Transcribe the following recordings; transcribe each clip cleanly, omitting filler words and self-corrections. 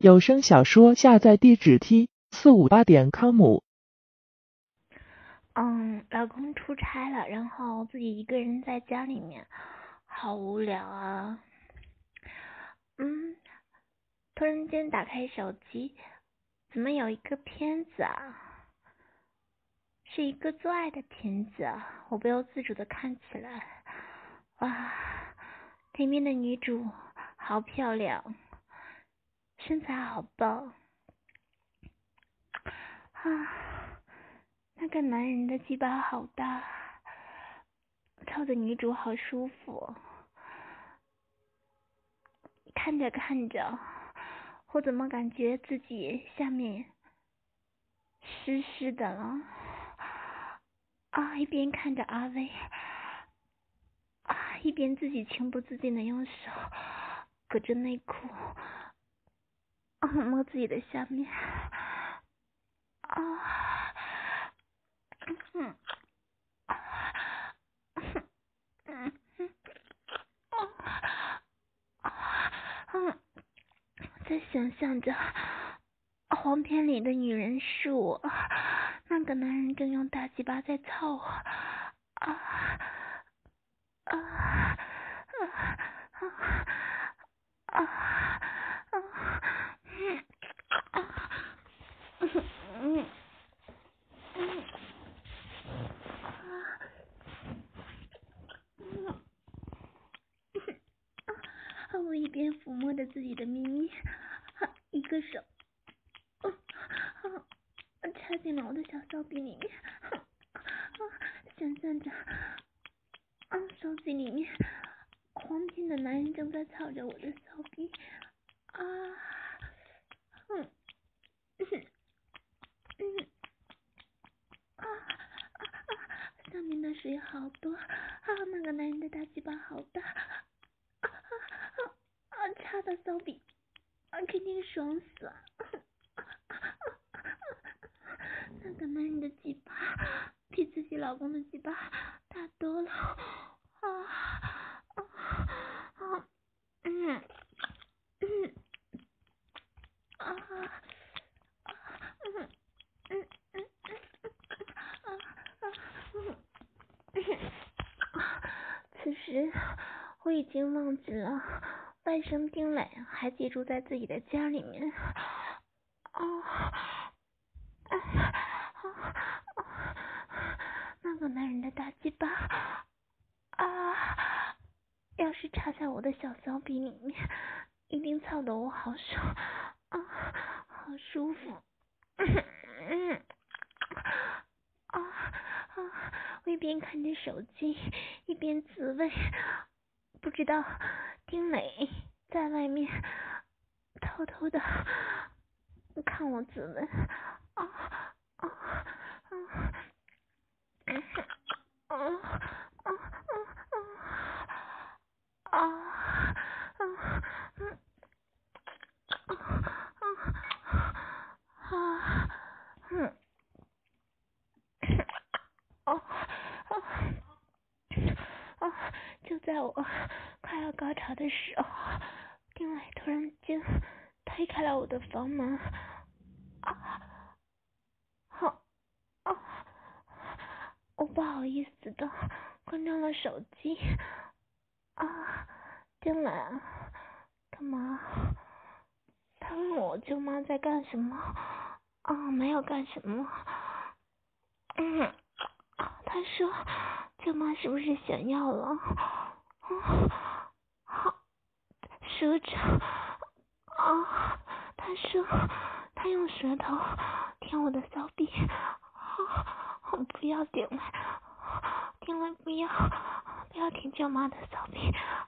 有声小说下载地址 t458.com。 老公出差了，然后自己一个人在家里面，好无聊啊。突然间打开手机，怎么有一个片子啊？是一个做爱的片子啊！我不由自主的看起来，哇，里面的女主好漂亮，身材好棒啊！那个男人的鸡巴好大，操的女主好舒服。看着看着，我怎么感觉自己下面湿湿的了啊！一边看着阿威啊，一边自己情不自禁的用手隔着内裤摸自己的下面啊，在想象着黄片里的女人是我，那个男人正用大鸡巴在操我我一边抚摸着自己的咪咪，一个手插进了我的小骚逼里面，想象着手机里面黄片的男人正在操着我的骚逼上面的水好多那个男人的大鸡巴好大插的骚逼肯定爽死了。那个男人的鸡巴比自己老公的鸡巴大多了此时我已经忘记了外甥丁磊还寄住在自己的家里面那个男人的大鸡巴要是插在我的小骚逼里面，一定操得我好爽好舒服我一边看着手机一边自慰，不知道丁磊在外面偷偷的看我自慰就在我快要高潮的时候，丁磊突然间推开了我的房门我不好意思的关掉了手机丁磊干嘛？他问我舅妈在干什么没有干什么他说舅妈是不是想要了舌头他说他用舌头舔我的骚逼不要丁磊不要舔舅妈的骚逼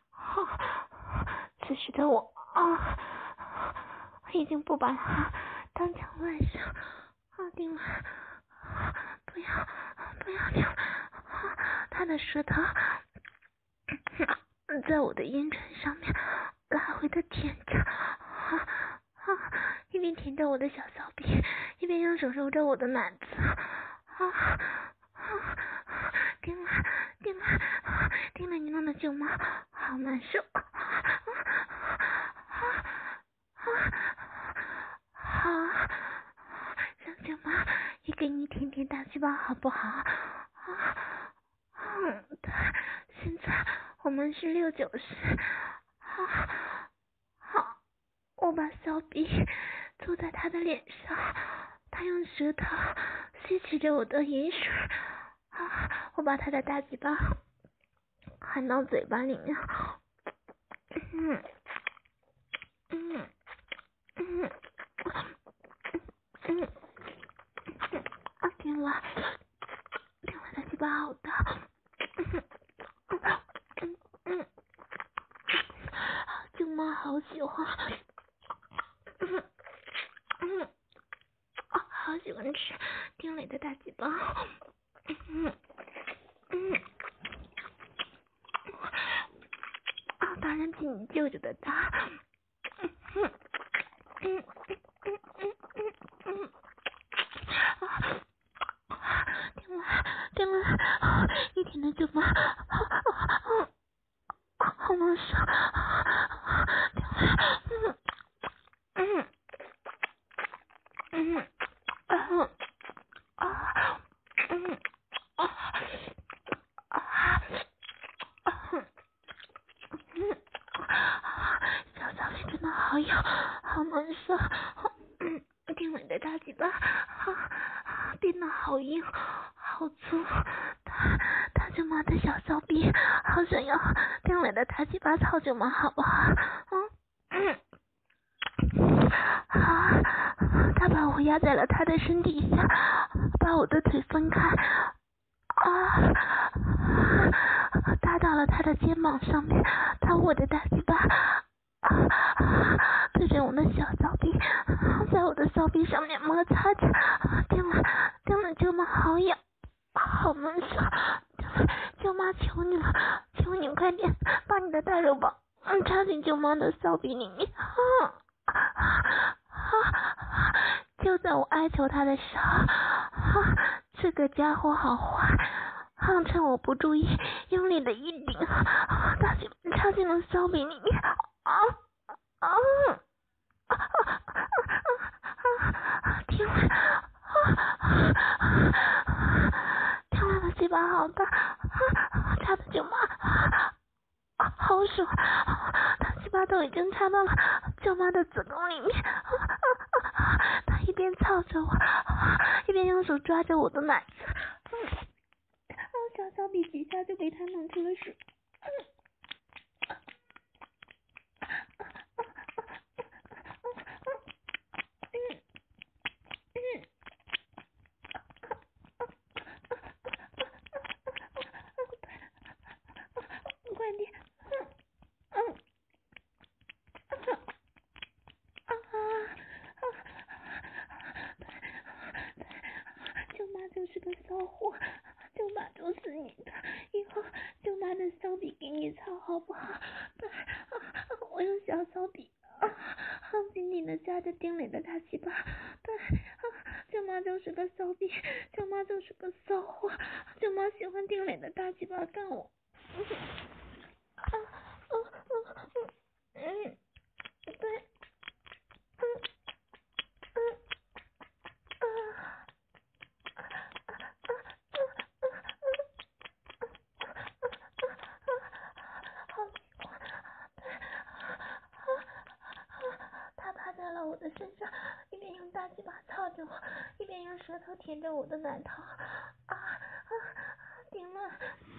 此时的我已经不把他当成外甥丁磊不要舔他的舌头在我的阴唇上面来回的舔着一边舔着我的小骚逼一边用手揉着我的奶子丁磊你弄的舅妈好难受给你舔舔大鸡巴好不好？对，现在我们是6-9式。好，我把小臂坐在他的脸上，他用舌头吸取着我的饮水，我把他的大鸡巴含到嘴巴里面。天啦，他鸡巴好大。舅妈好喜欢。好喜欢吃丁磊的大鸡巴。当然比你舅舅的大。丁磊，一天的舅妈，好难受。小小腿真的好痒，好难受。丁磊的大鸡巴变得好硬好粗，他舅妈的小骚逼好想要丁磊的大鸡巴操舅妈好不好？他把我压在了他的身体下，把我的腿分开，搭到了他的肩膀上面，他握着大鸡巴对着我的小骚逼，在我的骚逼上面摩擦着。丁磊舅妈好痒好难受，舅妈求你了，求你快点把你的大肉棒插进舅妈的骚逼里面。就在我哀求他的时候，这个家伙好坏，趁我不注意，用力的一顶，大鸡巴插进了骚逼里面。天哪！天哪，的鸡巴好大，插的舅妈好爽，他鸡巴都已经插到了舅妈的子宫里面。他一边操着我，一边用手抓着我的奶子。小小比几下就被他弄出了水。快点！舅妈就是个骚货，舅妈就是你的，以后舅妈的骚逼给你操好不好？我用小骚逼紧紧的夹着丁磊的大鸡巴。对，舅妈就是个骚逼，舅妈就是个骚货，舅妈喜欢丁磊的大鸡巴干我。对。他趴在了我的身上，一边用大鸡巴操着我，一边用舌头舔着我的奶头。丁磊，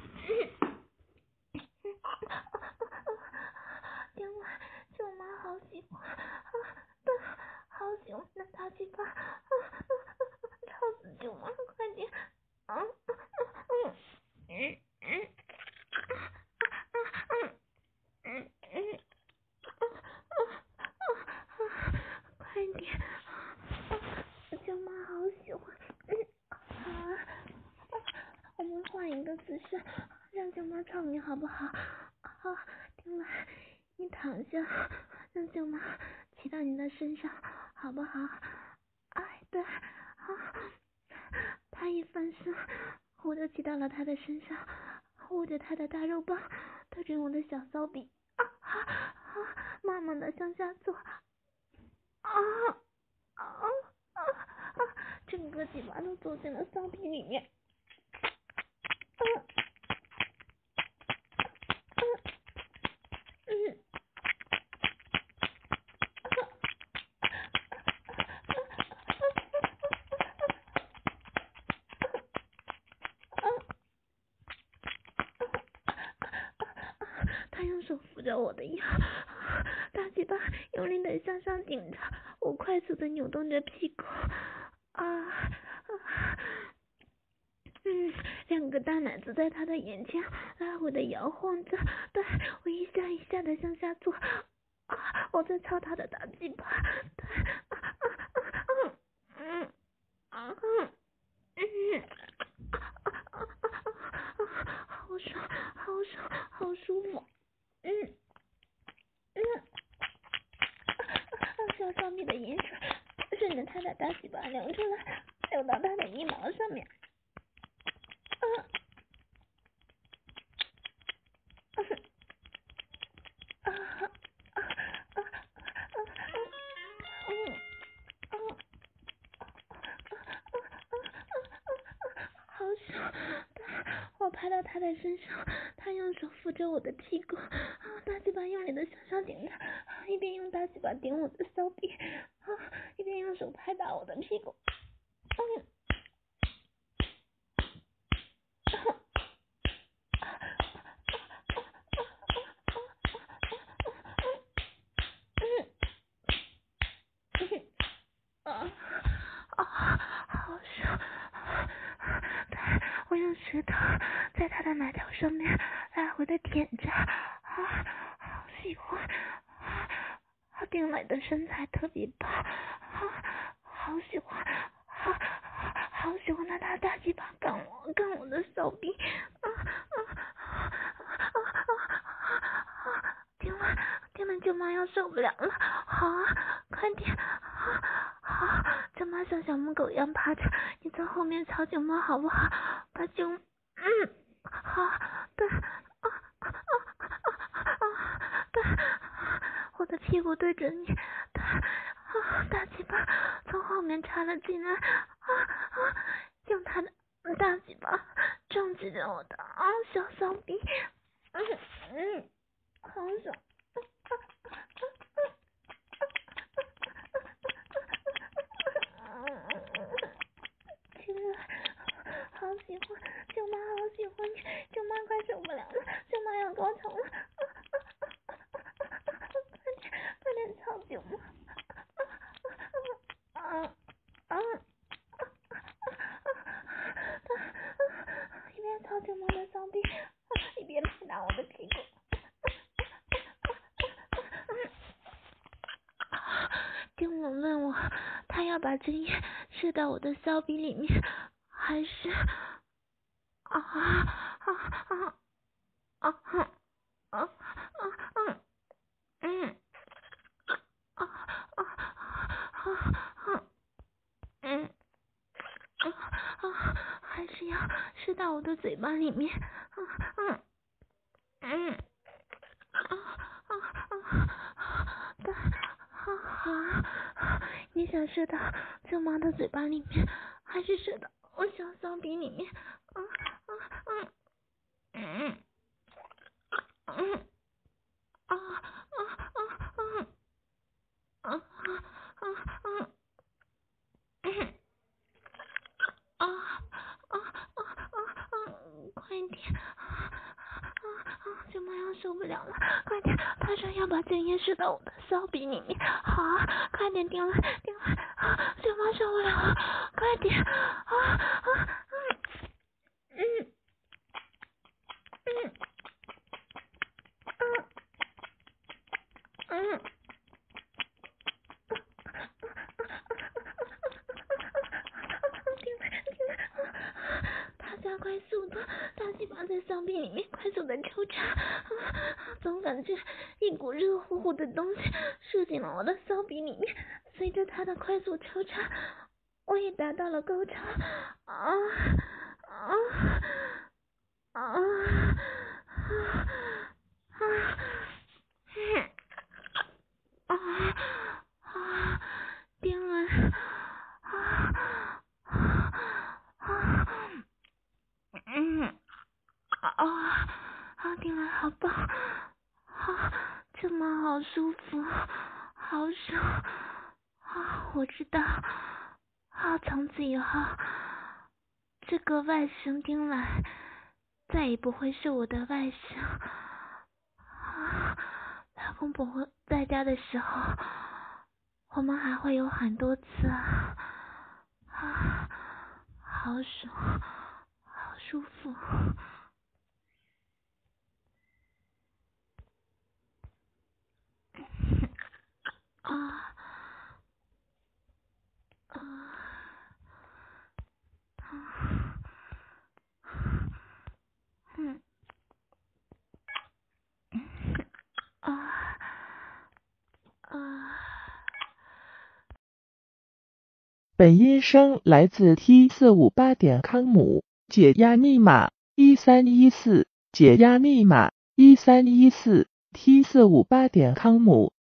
丁磊，舅妈好喜欢，好喜欢那大鸡巴，操死舅妈，快点！快点！舅妈好喜欢。我们换一个姿势，让舅妈操你好不好？丁磊，你躺下，让舅妈骑到你的身上好不好？对，他一翻身，我就骑到了他的身上，握着他的大肉棒，对着我的小骚逼，慢慢的向下坐。整个个鸡巴都坐进了骚逼里面。他用手扶着我的腰，大鸡巴用力的向上顶着，我快速的扭动着屁股，两个大奶子在他的眼前来回的摇晃着，对我一下一下的向下坐，我在操他的大鸡巴，对，好爽，好爽，好舒服，小小米的盐水顺着他的大鸡巴流出来，流到他的腋毛上面。好爽！我拍到他的身上，他用手扶着我的屁股，大鸡巴用力的向上顶着，一边用大鸡巴顶我的骚逼，一边用手拍打我的屁股。好爽！我用舌头在他的奶头上面来回的舔着，好喜欢！丁磊的身材特别棒，好喜欢！好喜欢他大鸡巴干我的手臂，丁磊舅妈要受不了了，好啊，快点！好，舅妈像小母狗一样趴着，你在后面操舅妈好不好？把舅，好，对，对，我的屁股对准你，对，大鸡巴从后面插了进来，用他的大鸡巴撞击着我的小骚逼，好爽！好喜欢，舅妈好喜欢你，舅妈快受不了了，舅妈要高潮了，快点操舅妈！一边操舅妈的骚逼，一边拍打我的屁股。丁冷问我，他要把针眼射到我的骚逼里面，还是还是要射到我的嘴巴里面？你想射到舅妈的嘴巴里面，还是射到我小骚逼里面？快点！舅妈要受不了了，快点！他说要把针眼射到我的骚逼里面，好啊，快点顶了，舅妈受不了了，快点！他加快速度，大鸡巴在骚逼里面快速的抽插，总感觉一股热乎乎的东西射进了我的骚逼里面。随着他的快速抽插，我也达到了高潮。丁儿， 好爽啊！我知道啊，从此以后，这个外甥丁兰再也不会是我的外甥啊！老公婆婆在家的时候，我们还会有很多次啊，好爽，好舒服。啊啊嗯啊啊！ 本音声来自 T458.com， 解压密码1314，解压密码1314 T458.com。